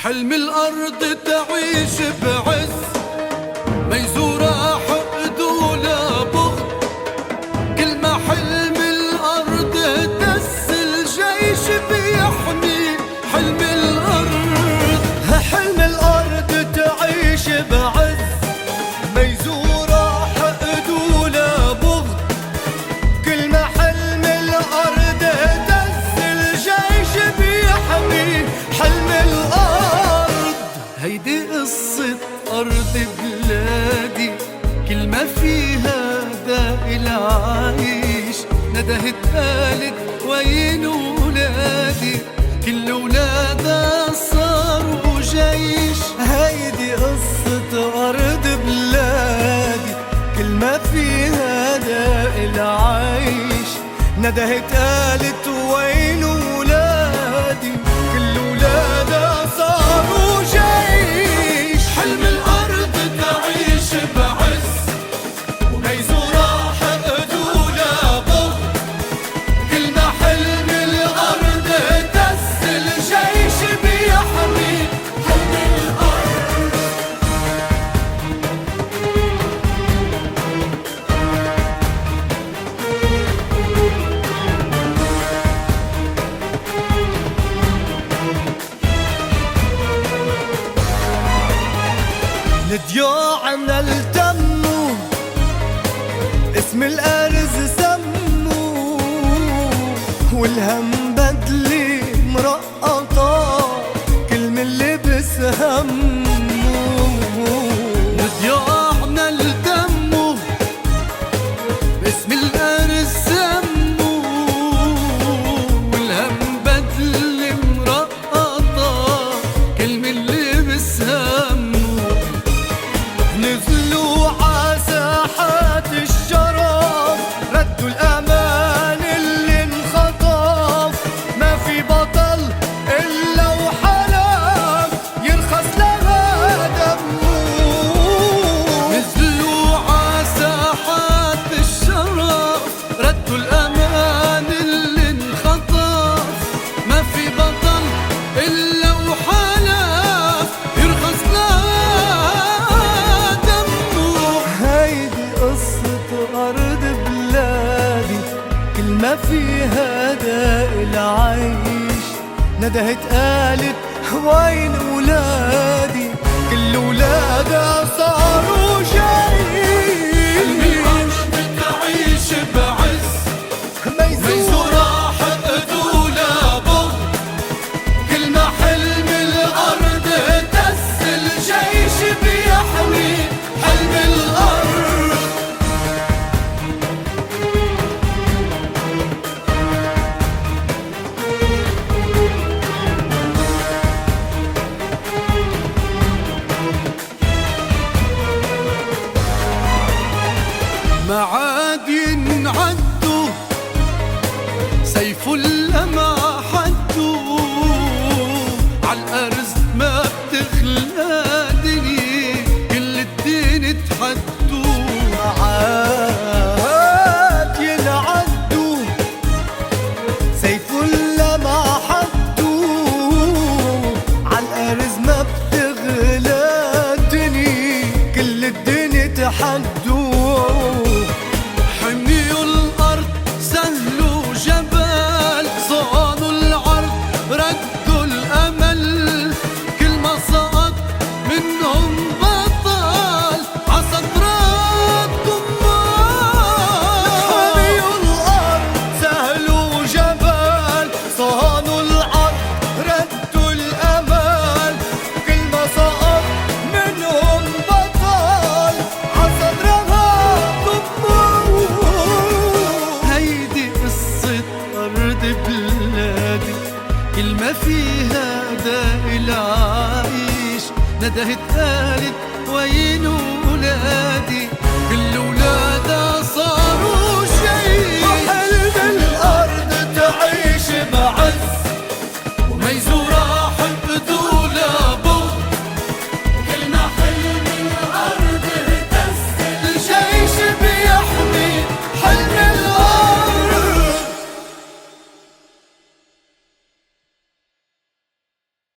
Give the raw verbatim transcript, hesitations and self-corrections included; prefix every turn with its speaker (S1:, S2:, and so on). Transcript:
S1: حلم الأرض تعيش بعز، ما يزورها حقد ولا بغض. كل ما حلم الأرض دس الجيش بيحمي حلم الأرض.
S2: حلم الأرض تعيش بعز، ما يزورها حقد ولا بغض. كل ما حلم الأرض دس الجيش بيحمي حلم الأرض.
S1: هيدي قصة أرض بلادي، كل ما فيها دائل عايش. ندهت قالت وين ولادي، كل ولادها صاروا جيش.
S2: هيدي قصة أرض بلادي، كل ما فيها دائل عايش. ندهت قالت وين ولادي، كل ولادها صاروا جيش.
S1: حلم الأرض تعيش بعز،
S2: وما يزورها حقد ولا بغض.
S1: كل ما حلم الأرض دس الجيش بيحمي حلم الأرض.
S2: لديوعنا التموا اسم الأرز سموا، والهم بدلي مرقطة كل من اللي بسهموا.
S1: لديوعنا الدم باسم الأرز سموا، والهم بدل مرقطة كل من اللي بسهموا.
S2: نزلوا عساحات الشرف، ردوا الأمان اللي انخطف. ما في بطل إلا وحلف يرخص لها دمه.
S1: نزلوا عساحات الشرف، ردوا الأمان اللي انخطف. ما في بطل إلا وحلف يرخص لها دمه.
S2: هيدي قصة أرض بلادي، كل ما فيها دائل عايش. ندهت قالت وين ولادي، كل ولادها صاروا
S1: حلم
S2: جيش.
S1: الأرض تعيش بعز،
S2: ما
S1: ما
S2: يزور
S1: يزورها حقد ولا بغض. كل ما حلم الأرض دس الجيش بيحمي حلم الأرض. ما عاد ينعدوا سيف لما حدوا، عالأرز ما بتخلى دنيا كل الدين تحدوا.
S2: معاد ينعدوا سيف لما حدوا. عالأرز ما بتغلى الدنيا كل الدنيا تحدوا.
S1: حميوا الأرض سهلوا جبال، صانوا العرض ردوا الأمل. كل ما سقط منهم بطل عصدرات دمار.
S2: حميوا الأرض سهلوا جبال، صانوا العرض ردوا الأمل. كل ما سقط منهم بطل عصدرها دموع.
S1: هيدي قصة أرض بلادي، كل ما فيها دائل عايش. ندهت قالت وين ولادي، كل ولادها صاروا